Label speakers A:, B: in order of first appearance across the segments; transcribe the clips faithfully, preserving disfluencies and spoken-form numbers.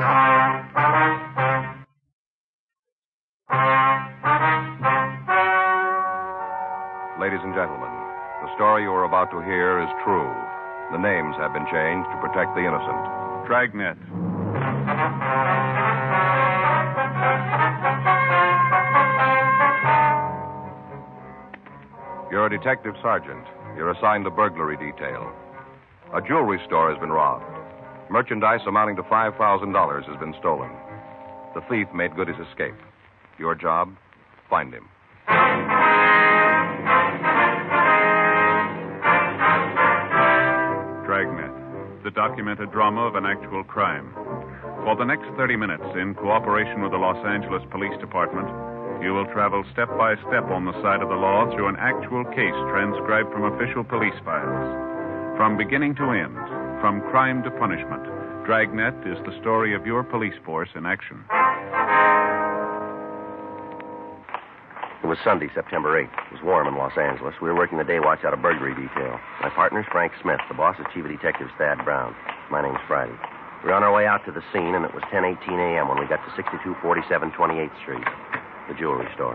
A: Ladies and gentlemen, the story you are about to hear is true. The names have been changed to protect the innocent.
B: Dragnet.
A: You're a detective sergeant. You're assigned the burglary detail. A jewelry store has been robbed. Merchandise amounting to five thousand dollars has been stolen. The thief made good his escape. Your job? Find him.
B: Dragnet, the documented drama of an actual crime. For the next thirty minutes, in cooperation with the Los Angeles Police Department, you will travel step by step on the side of the law through an actual case transcribed from official police files. From beginning to end, from crime to punishment, Dragnet is the story of your police force in action.
C: It was Sunday, September eighth. It was warm in Los Angeles. We were working the day watch out of burglary detail. My partner's Frank Smith. The boss is Chief of Detectives Thad Brown. My name's Friday. We were on our way out to the scene, and it was ten eighteen a.m. when we got to sixty-two forty-seven twenty-eighth Street, the jewelry store.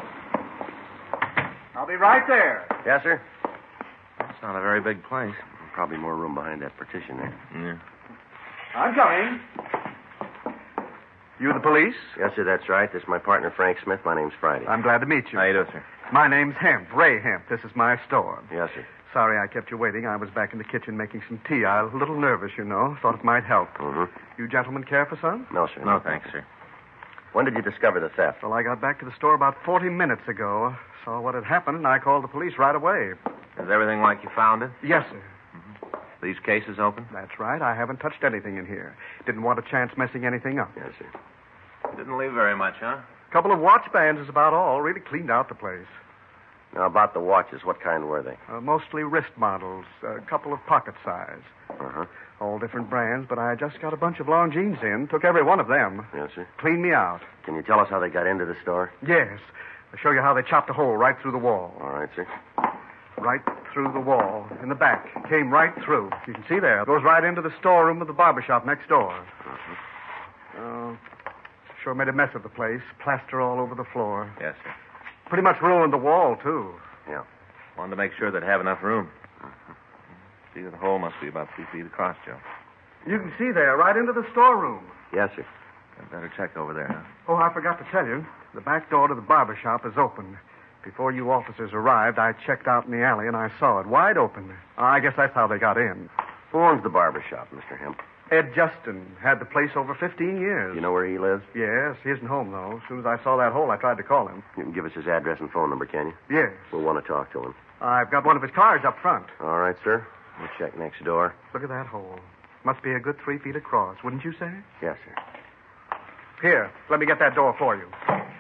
D: I'll be right there.
C: Yes, sir?
E: It's not a very big place.
C: Probably more room behind that partition there.
E: Yeah.
D: I'm coming. You the police?
C: Yes, sir, that's right. This is my partner, Frank Smith. My name's Friday.
D: I'm glad to meet you.
E: How you do, sir?
D: My name's Hemp, Ray Hemp. This is my store.
C: Yes, sir.
D: Sorry I kept you waiting. I was back in the kitchen making some tea. I was a little nervous, you know. Thought it might help.
C: Mm-hmm.
D: You gentlemen care for some?
C: No, sir.
E: No, thanks, sir.
C: When did you discover the theft?
D: Well, I got back to the store about forty minutes ago. Saw what had happened, and I called the police right away.
E: Is everything like you found it?
D: Yes, sir.
E: These cases open?
D: That's right. I haven't touched anything in here. Didn't want a chance messing anything up.
C: Yes, sir.
E: Didn't leave very much, huh?
D: A couple of watch bands is about all. Really cleaned out the place.
C: Now, about the watches, what kind were they?
D: Uh, mostly wrist models, a couple of pocket size.
C: Uh-huh.
D: All different brands, but I just got a bunch of Longines in. Took every one of them.
C: Yes, sir.
D: Cleaned me out.
C: Can you tell us how they got into the store?
D: Yes. I'll show you how they chopped a hole right through the wall.
C: All right, sir.
D: Right through the wall. In the back. Came right through. You can see there. Goes right into the storeroom of the barber shop next door.
C: Uh-huh.
D: Uh, sure made a mess of the place. Plaster all over the floor.
E: Yes, sir.
D: Pretty much ruined the wall, too.
C: Yeah.
E: Wanted to make sure they'd have enough room.
C: Uh-huh.
E: See, the hole must be about three feet across, Joe.
D: You can see there, right into the storeroom.
C: Yes, sir.
E: I'd better check over there, huh?
D: Oh, I forgot to tell you. The back door to the barber shop is open. Before you officers arrived, I checked out in the alley and I saw it wide open. I guess that's how they got in.
C: Who owns the barber shop, Mister Hemp?
D: Ed Justin had the place over fifteen years.
C: You know where he lives?
D: Yes, he isn't home, though. As soon as I saw that hole, I tried to call him.
C: You can give us his address and phone number, can you?
D: Yes.
C: We'll want to talk to him.
D: I've got one of his cars up front.
C: All right, sir. We'll check next door.
D: Look at that hole. Must be a good three feet across, wouldn't you say?
C: Yes, sir.
D: Here, let me get that door for you.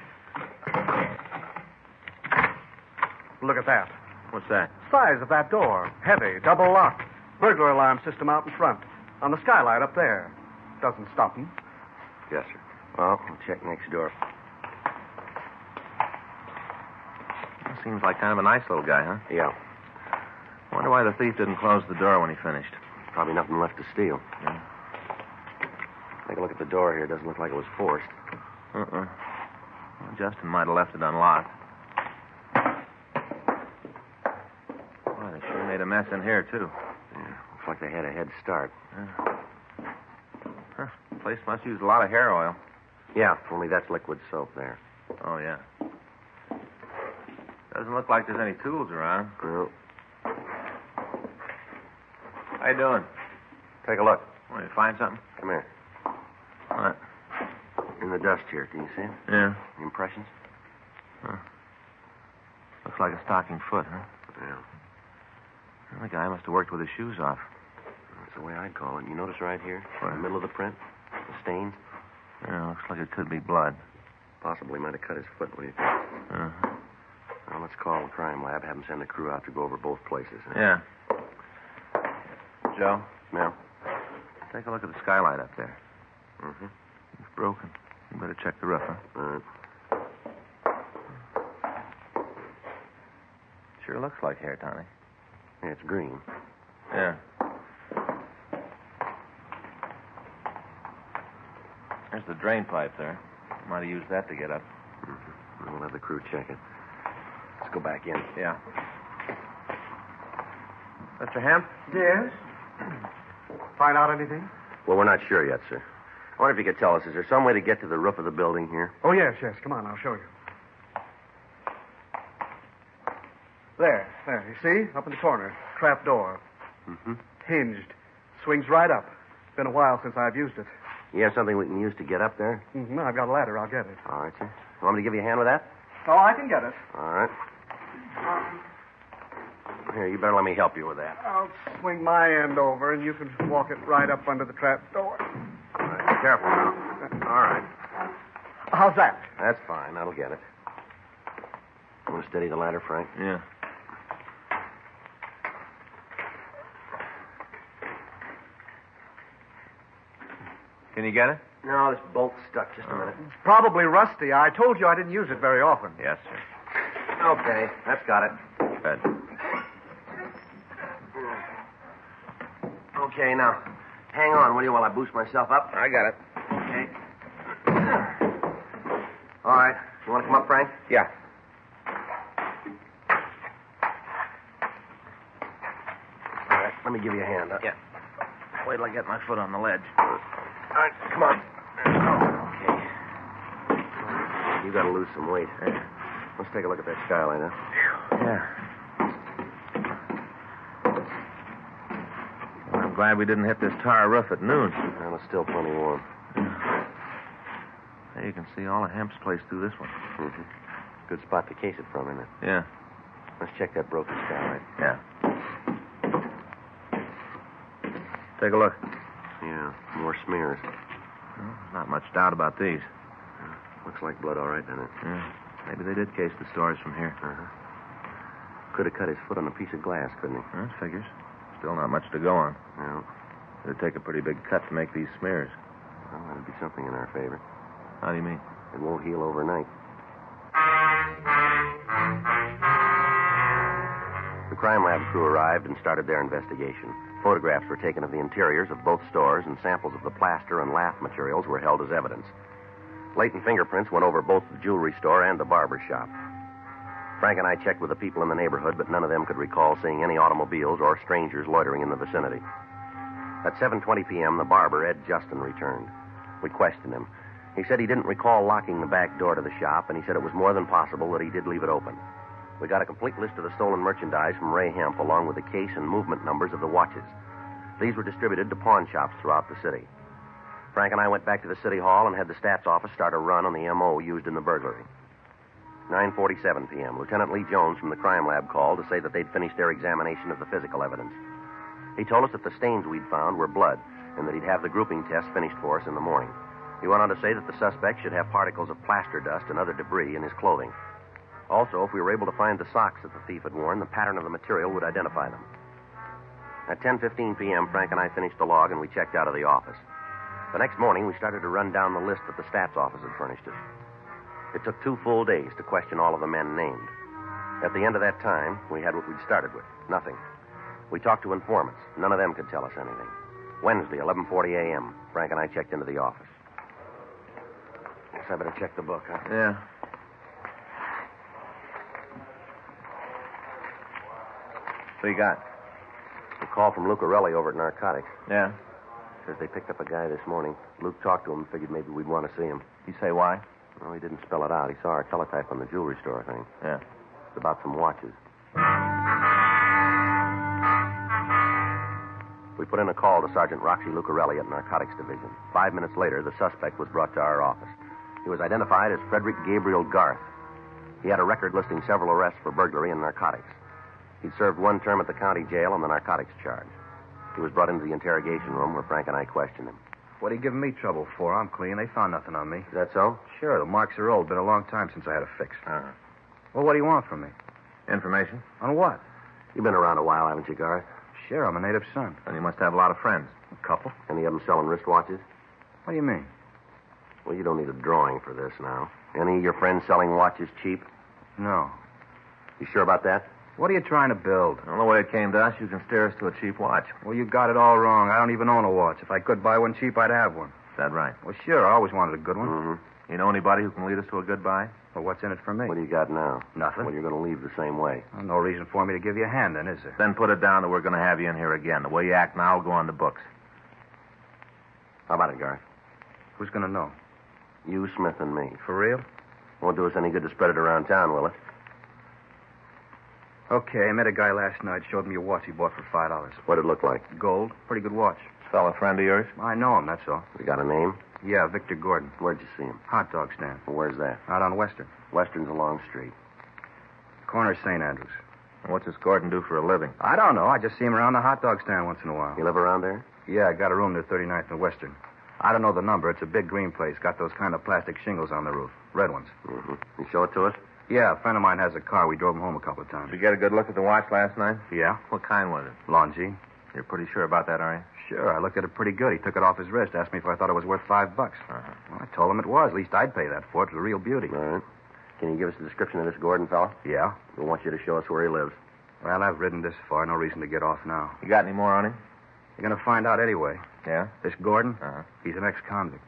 D: Look at that.
E: What's that?
D: Size of that door. Heavy, double lock. Burglar alarm system out in front. On the skylight up there. Doesn't stop him.
C: Yes, sir. Well, we'll check next door.
E: Seems like kind of a nice little guy, huh?
C: Yeah.
E: Wonder why the thief didn't close the door when he finished.
C: Probably nothing left to steal.
E: Yeah.
C: Take a look at the door here. It doesn't look like it was forced.
E: Uh-uh. Well, Justin might have left it unlocked. Boy, they sure made a mess in here, too.
C: Yeah, looks like they had a head start.
E: Yeah. Huh. The place must use a lot of hair oil.
C: Yeah, only that's liquid soap there.
E: Oh, yeah. Doesn't look like there's any tools around.
C: Well,
E: How you doing?
C: take a look.
E: Want to find something?
C: Come here.
E: What?
C: In the dust here. Can you see it?
E: Yeah.
C: The impressions?
E: Huh. Looks like a stocking foot, huh?
C: Yeah.
E: Well, the guy must have worked with his shoes off.
C: That's the way I'd call it. You notice right here?
E: What?
C: In the middle of the print? The stains?
E: Yeah, looks like it could be blood.
C: Possibly might have cut his foot. What do you think?
E: Uh-huh.
C: Well, let's call the crime lab. Have them send a crew out to go over both places. Huh?
E: Yeah. Joe,
C: Now?
E: take a look at the skylight up there.
C: Mm-hmm.
E: It's broken. You better check the roof, huh?
C: All right.
E: Sure looks like hair, Tony.
C: Yeah, it's green.
E: Yeah. There's the drain pipe there. Might have used that to get up.
C: Mm-hmm. We'll have the crew check it. Let's go back in.
E: Yeah. Mister Hemp?
D: Yes? Find out anything?
C: Well, we're not sure yet, sir. I wonder if you could tell us, is there some way to get to the roof of the building here?
D: Oh, yes, yes. Come on, I'll show you. There, there. You see? Up in the corner. Trap door.
C: Mm-hmm.
D: Hinged. Swings right up. It's been a while since I've used it.
C: You have something we can use to get up there?
D: Mm-hmm. I've got a ladder. I'll get it.
C: All right, sir. You want me to give you a hand with that?
D: Oh, I can get it.
C: All right. Here, you better let me help you with that.
D: I'll swing my end over, and you can walk it right up under the trap door.
C: All right, be careful now. All right.
D: How's that?
C: That's fine. That'll get it. You want to steady the ladder, Frank?
E: Yeah. Can you get it?
C: No, this bolt's stuck. Just a minute.
D: It's probably rusty. I told you I didn't use it very often.
E: Yes, sir.
C: Okay, that's got it.
E: Good.
C: Okay, now, hang on, will you, while I boost myself up?
E: I got it.
C: Okay. All right. You want to come up, Frank?
E: Yeah.
C: All right, let me give you a hand. Huh?
E: Yeah. Wait till I get my foot on the ledge.
C: All right, come on. Okay. You got to lose some weight. Let's take a look at that skyline, huh?
E: Yeah. Well, I'm glad we didn't hit this tar roof at noon.
C: Well, it's still plenty warm.
E: There you can see all of Hemp's place through this one.
C: Mm-hmm. Good spot to case it from, isn't it?
E: Yeah.
C: Let's check that broken skylight.
E: Yeah. Take a look.
C: Yeah, more smears.
E: Well, not much doubt about these.
C: Yeah, looks like blood, all right, doesn't it?
E: Yeah. Maybe they did case the stores from here.
C: Uh-huh. Could have cut his foot on a piece of glass, couldn't he?
E: That figures. Still not much to go on.
C: No.
E: It'd take a pretty big cut to make these smears.
C: Well, that'd be something in our favor.
E: How do you mean?
C: It won't heal overnight. The crime lab crew arrived and started their investigation. Photographs were taken of the interiors of both stores, and samples of the plaster and lath materials were held as evidence. Latent fingerprints went over both the jewelry store and the barber shop. Frank and I checked with the people in the neighborhood, but none of them could recall seeing any automobiles or strangers loitering in the vicinity. At seven twenty p.m., the barber, Ed Justin, returned. We questioned him. He said he didn't recall locking the back door to the shop, and he said it was more than possible that he did leave it open. We got a complete list of the stolen merchandise from Ray Hemp, along with the case and movement numbers of the watches. These were distributed to pawn shops throughout the city. Frank and I went back to the city hall and had the stats office start a run on the M O used in the burglary. nine forty-seven p.m., Lieutenant Lee Jones from the crime lab called to say that they'd finished their examination of the physical evidence. He told us that the stains we'd found were blood and that he'd have the grouping test finished for us in the morning. He went on to say that the suspect should have particles of plaster dust and other debris in his clothing. Also, if we were able to find the socks that the thief had worn, the pattern of the material would identify them. At ten fifteen p.m., Frank and I finished the log and we checked out of the office. The next morning, we started to run down the list that the stats office had furnished us. It took two full days to question all of the men named. At the end of that time, we had what we'd started with, nothing. We talked to informants. None of them could tell us anything. Wednesday, eleven forty a.m., Frank and I checked into the office. Guess I better check the book, huh?
E: Yeah. What you got?
C: A call from Lucarelli over at Narcotics.
E: Yeah.
C: Says they picked up a guy this morning. Luke talked to him and figured maybe we'd want to see him.
E: You say why?
C: Well, he didn't spell it out. He saw our teletype on the jewelry store thing.
E: Yeah.
C: It's about some watches. We put in a call to Sergeant Roxy Lucarelli at Narcotics Division. Five minutes later, the suspect was brought to our office. He was identified as Frederick Gabriel Garth. He had a record listing several arrests for burglary and narcotics. He'd served one term at the county jail on the narcotics charge. He was brought into the interrogation room where Frank and I questioned him.
F: What are you giving me trouble for? I'm clean. They found nothing on me.
C: Is that so?
F: Sure, the marks are old. Been a long time since I had a fix.
C: Uh-huh.
F: Well, what do you want from me?
E: Information?
F: On what?
C: You've been around a while, haven't you, Garth?
F: Sure, I'm a native son.
E: And you must have a lot of friends.
F: A couple.
C: Any of them selling wristwatches?
F: What do you mean?
C: Well, you don't need a drawing for this now. Any of your friends selling watches cheap?
F: No.
C: You sure about that?
F: What are you trying to build?
E: Well, the way it came to us, you can steer us to a cheap watch.
F: Well, you got it all wrong. I don't even own a watch. If I could buy one cheap, I'd have one.
E: Is that right?
F: Well, sure. I always wanted a good one.
C: Mm-hmm.
E: You know anybody who can lead us to a goodbye?
F: Well, what's in it for me?
C: What do you got now?
F: Nothing.
C: Well, you're going to leave the same way.
F: Well, no reason for me to give you a hand, then, is there?
E: Then put it down that we're going to have you in here again. The way you act now will go on the books.
C: How about it, Garth?
F: Who's going to know?
C: You, Smith, and me.
F: For real?
C: Won't do us any good to spread it around town, will it?
F: Okay, I met a guy last night. Showed me a watch he bought for five dollars.
C: What'd it look like?
F: Gold. Pretty good watch.
E: Fella friend of yours?
F: I know him, that's all.
C: You got a name?
F: Yeah, Victor Gordon.
C: Where'd you see him?
F: Hot dog stand.
C: Well, where's that?
F: Out on Western.
C: Western's a long street.
F: Corner of Saint Andrews.
E: What's this Gordon do for a living?
F: I don't know. I just see him around the hot dog stand once in a while.
C: You live around there?
F: Yeah, I got a room near thirty-ninth and Western. I don't know the number. It's a big green place. Got those kind of plastic shingles on the roof. Red ones.
C: Mm-hmm. You show it to us?
F: Yeah, a friend of mine has a car. We drove him home a couple of times.
E: Did you get a good look at the watch last night?
F: Yeah?
E: What kind was it?
F: Longines.
E: You're pretty sure about that, are you?
F: Sure, I looked at it pretty good. He took it off his wrist, asked me if I thought it was worth five bucks.
E: Uh-huh.
F: Well, I told him it was. At least I'd pay that for it. It was a real beauty.
C: All right. Can you give us a description of this Gordon fella?
F: Yeah?
C: We want you to show us where he lives.
F: Well, I've ridden this far. No reason to get off now.
E: You got any more on him?
F: You're going to find out anyway.
E: Yeah?
F: This Gordon,
E: Uh-huh.
F: he's an ex-convict.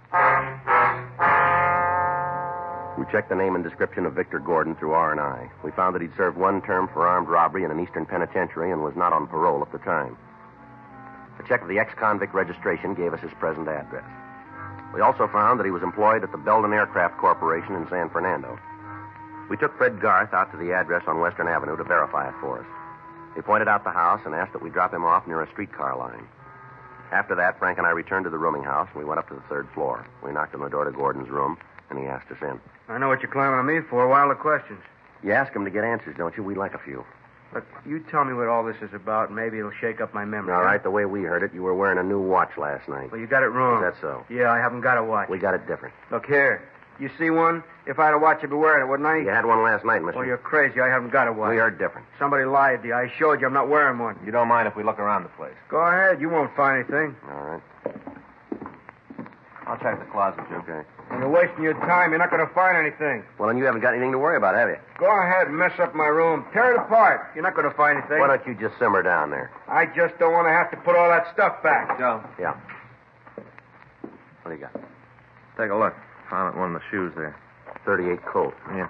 C: We checked the name and description of Victor Gordon through R and I. We found that he'd served one term for armed robbery in an eastern penitentiary and was not on parole at the time. A check of the ex-convict registration gave us his present address. We also found that he was employed at the Belden Aircraft Corporation in San Fernando. We took Fred Garth out to the address on Western Avenue to verify it for us. He pointed out the house and asked that we drop him off near a streetcar line. After that, Frank and I returned to the rooming house, and we went up to the third floor. We knocked on the door to Gordon's room, and he asked us in.
G: I know what you're climbing on me for. Wild of questions.
C: You ask him to get answers, don't you? We'd like a few.
G: Look, you tell me what all this is about, and maybe it'll shake up my memory.
C: All right, the way we heard it, you were wearing a new watch last night.
G: Well, you got it wrong.
C: Is that so?
G: Yeah, I haven't got a watch.
C: We got it different.
G: Look here. You see one? If I had a watch, I'd be wearing it, wouldn't I?
C: You had one last night, mister.
G: Well, you're crazy. I haven't got a watch.
C: We heard different.
G: Somebody lied to you. I showed you I'm not wearing one.
E: You don't mind if we look around the place?
G: Go ahead. You won't find anything.
C: All right.
E: I'll check the closet, Joe.
C: Okay.
G: When you're wasting your time, you're not going to find anything.
C: Well, then you haven't got anything to worry about, have you?
G: Go ahead and mess up my room. Tear it apart. You're not going to find anything.
C: Why don't you just simmer down there?
G: I just don't want to have to put all that stuff back.
E: Joe,
C: Yeah. What do you got?
E: take a look. Found it in one of the shoes there.
C: thirty-eight Colt.
E: Yeah.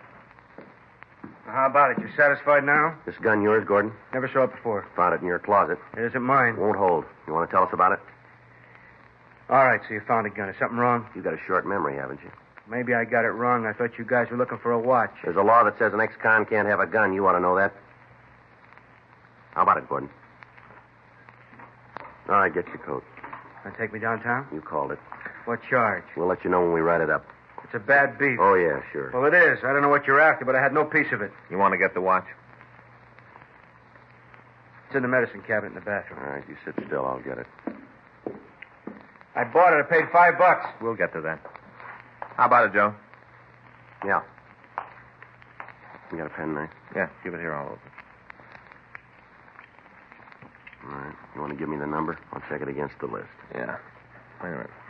G: How about it? You satisfied now?
C: This gun yours, Gordon?
G: Never saw it before.
C: Found it in your closet.
G: It isn't mine.
C: Won't hold. You want to tell us about it?
G: All right, so you found a gun. Is something wrong?
C: You got a short memory, haven't you?
G: Maybe I got it wrong. I thought you guys were looking for a watch.
C: There's a law that says an ex-con can't have a gun. You ought to know that. How about it, Gordon? All right, get your coat.
G: Want to take me downtown?
C: You called it.
G: What charge?
C: We'll let you know when we write it up.
G: It's a bad beef.
C: Oh, yeah, sure.
G: Well, it is. I don't know what you're after, but I had no piece of it.
E: You want to get the watch?
G: It's in the medicine cabinet in the bathroom.
C: All right, you sit still. I'll get it.
G: I bought it. I paid five bucks.
E: We'll get to that. How about it, Joe?
C: Yeah. You got a pen there?
E: Yeah, give it here all over.
C: All right. You want to give me the number? I'll check it against the list.
E: Yeah. Wait a minute.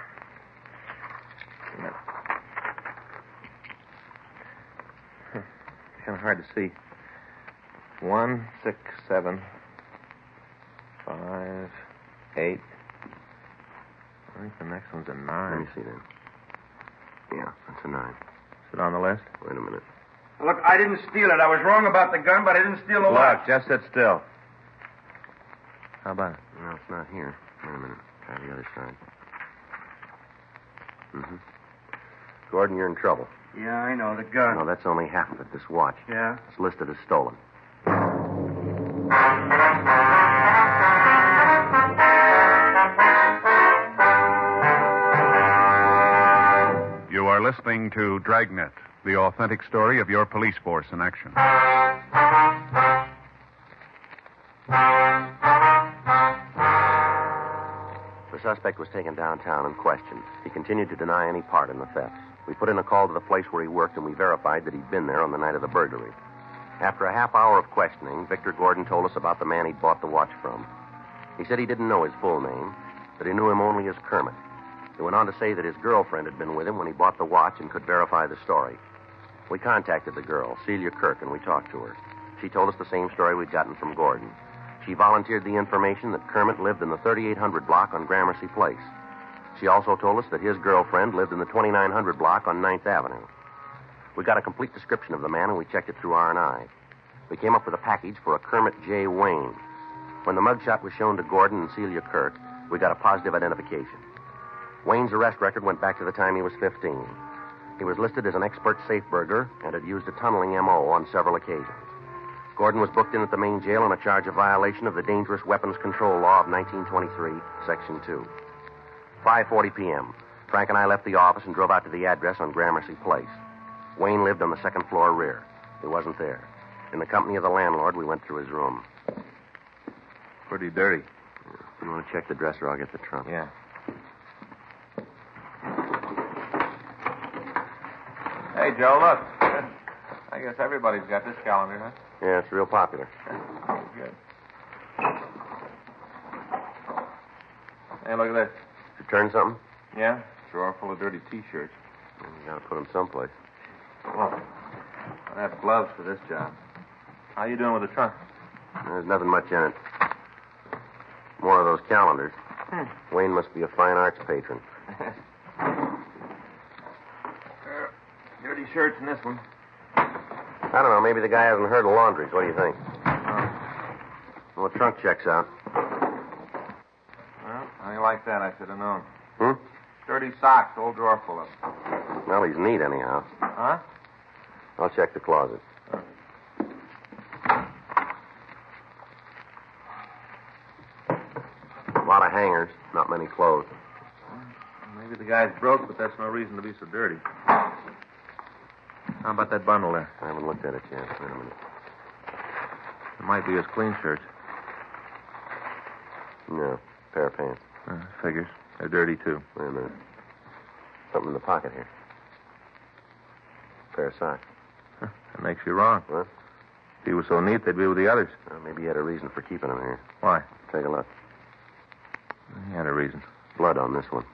E: Kind of hard to see. One, six, seven, five, eight. I think the next one's a
C: Let
E: nine.
C: me see then. Yeah, that's a nine.
E: Is it on the list?
C: Wait a minute.
G: Look, I didn't steal it. I was wrong about the gun, but I didn't steal the watch.
E: Look, just sit still. How about it?
C: No, it's not here. Wait a minute. Try the other side. Mm-hmm. Gordon, you're in trouble.
G: Yeah, I know. The gun.
C: No, that's only half of it, this watch.
G: Yeah?
C: It's listed as stolen.
B: You are listening to Dragnet, the authentic story of your police force in action.
C: The suspect was taken downtown and questioned. He continued to deny any part in the theft. We put in a call to the place where he worked, and we verified that he'd been there on the night of the burglary. After a half hour of questioning, Victor Gordon told us about the man he'd bought the watch from. He said he didn't know his full name, that he knew him only as Kermit. He went on to say that his girlfriend had been with him when he bought the watch and could verify the story. We contacted the girl, Celia Kirk, and we talked to her. She told us the same story we'd gotten from Gordon. She volunteered the information that Kermit lived in the thirty-eight hundred block on Gramercy Place. She also told us that his girlfriend lived in the twenty-nine hundred block on ninth Avenue. We got a complete description of the man, and we checked it through R and I. We came up with a package for a Kermit J. Wayne. When the mugshot was shown to Gordon and Celia Kirk, we got a positive identification. Wayne's arrest record went back to the time he was fifteen. He was listed as an expert safe burglar and had used a tunneling M O on several occasions. Gordon was booked in at the main jail on a charge of violation of the Dangerous Weapons Control Law of nineteen twenty-three, Section two. five forty p.m. Frank and I left the office and drove out to the address on Gramercy Place. Wayne lived on the second floor rear. He wasn't there. In the company of the landlord, we went through his room.
E: Pretty dirty.
C: You want to check the dresser? I'll get the trunk.
E: Yeah. Hey, Joe, look. I guess everybody's got this calendar, huh?
C: Yeah, it's real popular.
E: Good. Hey, look at this.
C: Did you turn something?
E: Yeah? Drawer full of dirty T-shirts.
C: Well, you gotta put them someplace.
E: Well, I have gloves for this job. How you doing with the trunk?
C: There's nothing much in it. More of those calendars.
E: Hmm.
C: Wayne must be a fine arts patron.
E: Dirty shirts in this one.
C: I don't know. Maybe the guy hasn't heard of laundries. What do you think?
E: Oh.
C: Well, the trunk checks out.
E: Well, how you like that? I should have known.
C: Hmm?
E: Dirty socks, whole drawer full of them.
C: Well, he's neat anyhow.
E: Huh?
C: I'll check the closet. A lot of hangers, not many clothes.
E: Maybe the guy's broke, but that's no reason to be so dirty. How about that bundle there?
C: I haven't looked at it yet. Wait a minute.
E: It might be his clean shirts.
C: No, pair of pants.
E: Uh, figures. They're dirty, too.
C: Wait a minute. Something in the pocket here. Pair of socks.
E: Huh, that makes you wrong.
C: What?
E: If he was so neat, they'd be with the others.
C: Well, maybe he had a reason for keeping them here.
E: Why?
C: Take a look.
E: He had a reason.
C: Blood on this one.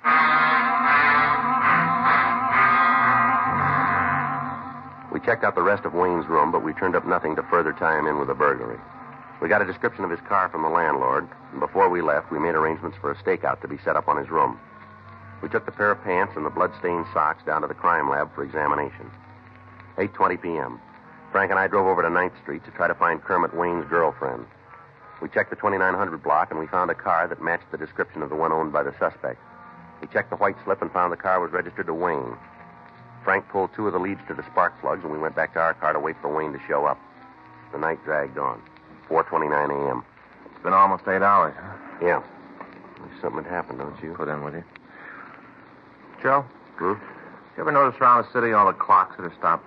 C: We checked out the rest of Wayne's room, but we turned up nothing to further tie him in with a burglary. We got a description of his car from the landlord, and before we left, we made arrangements for a stakeout to be set up on his room. We took the pair of pants and the blood-stained socks down to the crime lab for examination. eight twenty p.m. Frank and I drove over to ninth Street to try to find Kermit Wayne's girlfriend. We checked the twenty-nine hundred block, and we found a car that matched the description of the one owned by the suspect. We checked the white slip and found the car was registered to Wayne. Frank pulled two of the leads to the spark plugs, and we went back to our car to wait for Wayne to show up. The night dragged on. four twenty-nine a.m.
E: It's been almost eight hours, huh?
C: Yeah. Wish something had happened, don't you?
E: Put in with you. Joe?
C: Hmm?
E: You ever notice around the city all the clocks that are stopped?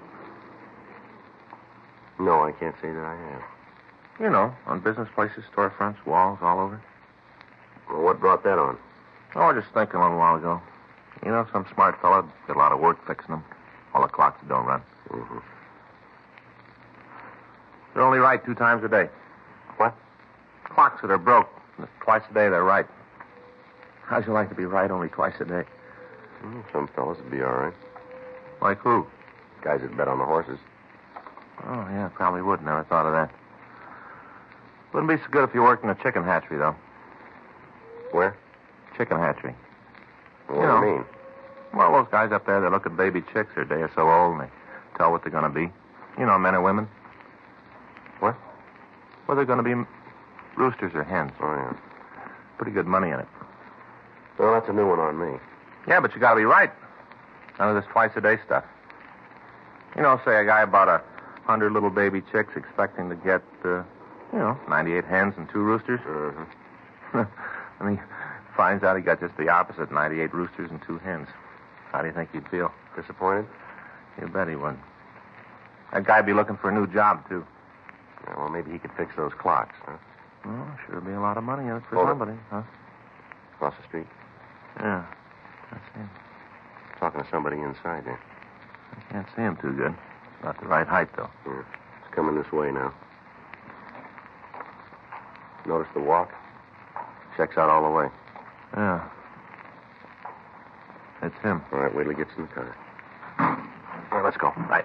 C: No, I can't say that I have.
E: You know, on business places, storefronts, walls, all over.
C: Well, what brought that on?
E: Oh, I was just thinking a little while ago. You know, some smart fella did a lot of work fixing them. All the clocks that don't run.
C: Mm-hmm.
E: They're only right two times a day.
C: What?
E: Clocks that are broke. Twice a day they're right. How'd you like to be right only twice a day?
C: Well, some fellas would be all right.
E: Like who?
C: Guys that bet on the horses.
E: Oh, yeah, probably would. Never thought of that. Wouldn't be so good if you worked in a chicken hatchery, though.
C: Where?
E: Chicken hatchery.
C: What
E: You
C: do
E: know.
C: you mean?
E: Well, those guys up there, they look at baby chicks. They're a day or so old, and they tell what they're going to be. You know, men or women.
C: What?
E: Well, they're going to be roosters or hens.
C: Oh, yeah.
E: Pretty good money in it.
C: Well, that's a new one on me.
E: Yeah, but you got to be right. None of this twice-a-day stuff. You know, say a guy bought a hundred little baby chicks expecting to get, uh, you know, ninety-eight hens and two roosters.
C: Uh-huh.
E: And he finds out he got just the opposite, ninety-eight roosters and two hens. How do you think he'd feel?
C: Disappointed?
E: You bet he would. That guy'd be looking for a new job, too.
C: Yeah, well, maybe he could fix those clocks, huh?
E: Well, sure be a lot of money in it for
C: Hold it.
E: somebody, huh?
C: Across the street.
E: Yeah. I see him.
C: Talking to somebody inside there.
E: I can't see him too good. Not the right height, though.
C: Yeah. It's coming this way now. Notice the walk? Checks out all the way.
E: Yeah. It's him.
C: All right, wait till he gets in the car. All right, let's go.
E: Right.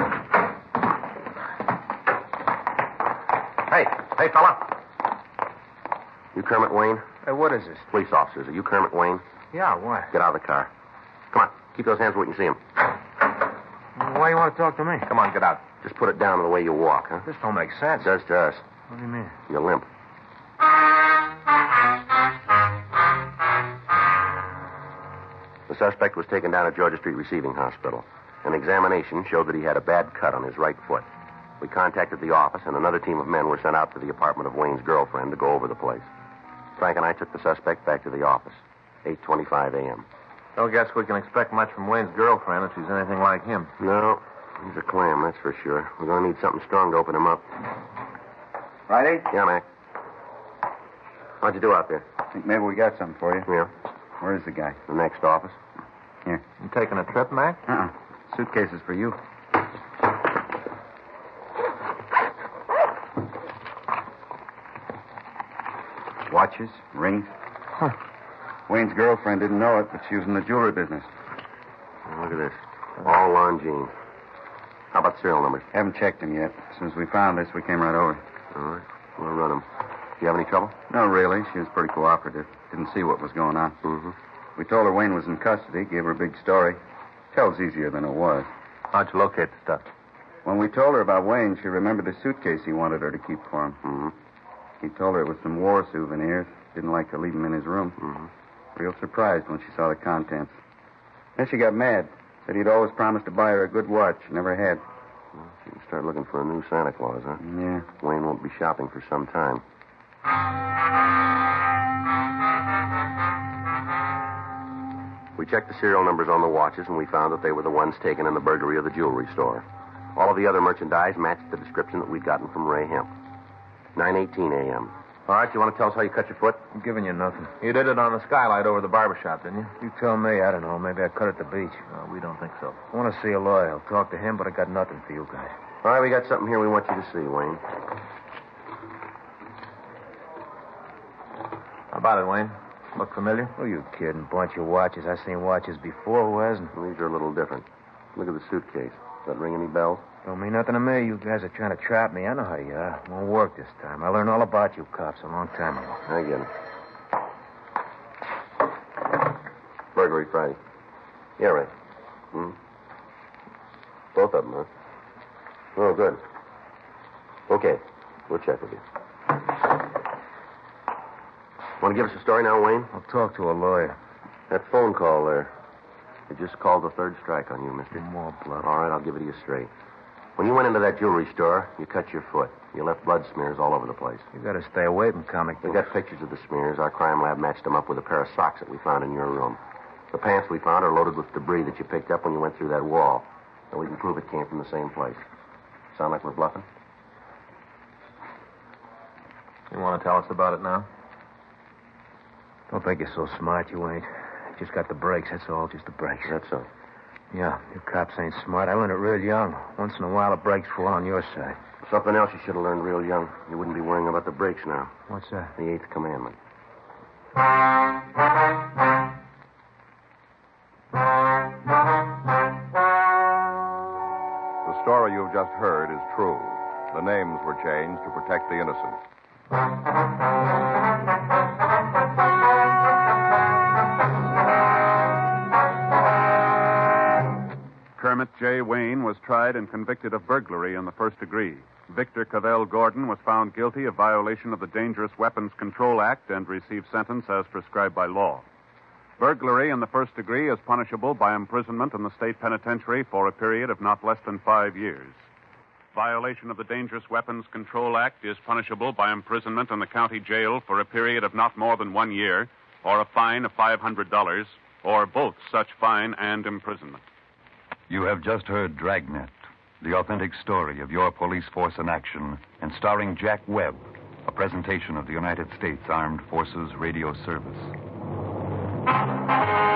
E: Hey, hey, fella.
C: You Kermit Wayne?
G: Hey, what is this?
C: Police officers. Are you Kermit Wayne?
G: Yeah, what?
C: Get out of the car. Come on. Keep those hands where we can see them.
G: Why you want to talk to me?
C: Come on, get out. Just put it down the way you walk, huh?
G: This don't make sense.
C: It does to us.
G: What do you mean?
C: You're limp. The suspect was taken down to Georgia Street Receiving Hospital. An examination showed that he had a bad cut on his right foot. We contacted the office, and another team of men were sent out to the apartment of Wayne's girlfriend to go over the place. Frank and I took the suspect back to the office. eight twenty-five a.m.
E: Don't guess we can expect much from Wayne's girlfriend if she's anything like him.
C: No, he's a clam, that's for sure. We're going to need something strong to open him up.
H: Friday?
C: Yeah, Mac. How'd you do out there?
H: Think maybe we got something for you.
C: Yeah.
H: Where is the guy?
C: The next office.
H: Here.
E: You taking a trip, Mac?
H: Uh-uh. Suitcase is for you. Watches, rings.
E: Huh.
H: Wayne's girlfriend didn't know it, but she was in the jewelry business.
C: Oh, look at this. All Longines. How about serial numbers?
H: Haven't checked them yet. As soon as we found this, we came right over.
C: All right. We'll run them. Do you have any trouble?
H: No, really. She was pretty cooperative. Didn't see what was going on.
C: Mm-hmm.
H: We told her Wayne was in custody, gave her a big story. Tells easier than it was.
E: How'd you locate the stuff?
H: When we told her about Wayne, she remembered the suitcase he wanted her to keep for him.
C: Mm-hmm.
H: He told her it was some war souvenirs. Didn't like to leave them in his room.
C: Mm-hmm.
H: Real surprised when she saw the contents. Then she got mad. Said he'd always promised to buy her a good watch. Never had.
C: Well, she can start looking for a new Santa Claus, huh?
H: Yeah.
C: Wayne won't be shopping for some time. We checked the serial numbers on the watches, and we found that they were the ones taken in the burglary of the jewelry store. All of the other merchandise matched the description that we'd gotten from Ray Hemp. nine eighteen a.m. All right, you want to tell us how you cut your foot?
G: I'm giving you nothing.
E: You did it on the skylight over the barber shop, didn't you?
G: You tell me. I don't know. Maybe I cut at the beach.
E: No, we don't think so.
G: I want to see a lawyer. I'll talk to him, but I got nothing for you guys.
C: All right, we got something here we want you to see, Wayne.
E: How about it, Wayne? Look familiar?
G: Who you kidding? Bunch of watches. I've seen watches before. Who hasn't?
C: These are a little different. Look at the suitcase. Does that ring any bells?
G: Don't mean nothing to me. You guys are trying to trap me. I know how you are. Won't work this time. I learned all about you cops a long time ago.
C: I get it. Burglary Friday. Yeah, right. Hmm? Both of them, huh? Oh, good. Okay. We'll check with you. Want to give us a story now, Wayne?
G: I'll talk to a lawyer.
C: That phone call there. It just called the third strike on you, mister.
G: More blood.
C: All right, I'll give it to you straight. When you went into that jewelry store, you cut your foot. You left blood smears all over the place.
G: You got to stay away from comic
C: We
G: books.
C: got pictures of the smears. Our crime lab matched them up with a pair of socks that we found in your room. The pants we found are loaded with debris that you picked up when you went through that wall. And we can prove it came from the same place. Sound like we're bluffing?
E: You want to tell us about it now?
G: Don't think you're so smart, you ain't. Just got the breaks, that's all. Just the breaks.
C: That's so.
G: Yeah, you cops ain't smart. I learned it real young. Once in a while, the breaks fall on your side.
C: Something else you should have learned real young. You wouldn't be worrying about the breaks now.
G: What's that?
C: The Eighth Commandment.
A: The story you've just heard is true. The names were changed to protect the innocent.
B: Kermit J. Wayne was tried and convicted of burglary in the first degree. Victor Cavell Gordon was found guilty of violation of the Dangerous Weapons Control Act and received sentence as prescribed by law. Burglary in the first degree is punishable by imprisonment in the state penitentiary for a period of not less than five years. Violation of the Dangerous Weapons Control Act is punishable by imprisonment in the county jail for a period of not more than one year, or a fine of five hundred dollars, or both such fine and imprisonment.
I: You have just heard Dragnet, the authentic story of your police force in action, and starring Jack Webb, a presentation of the United States Armed Forces Radio Service.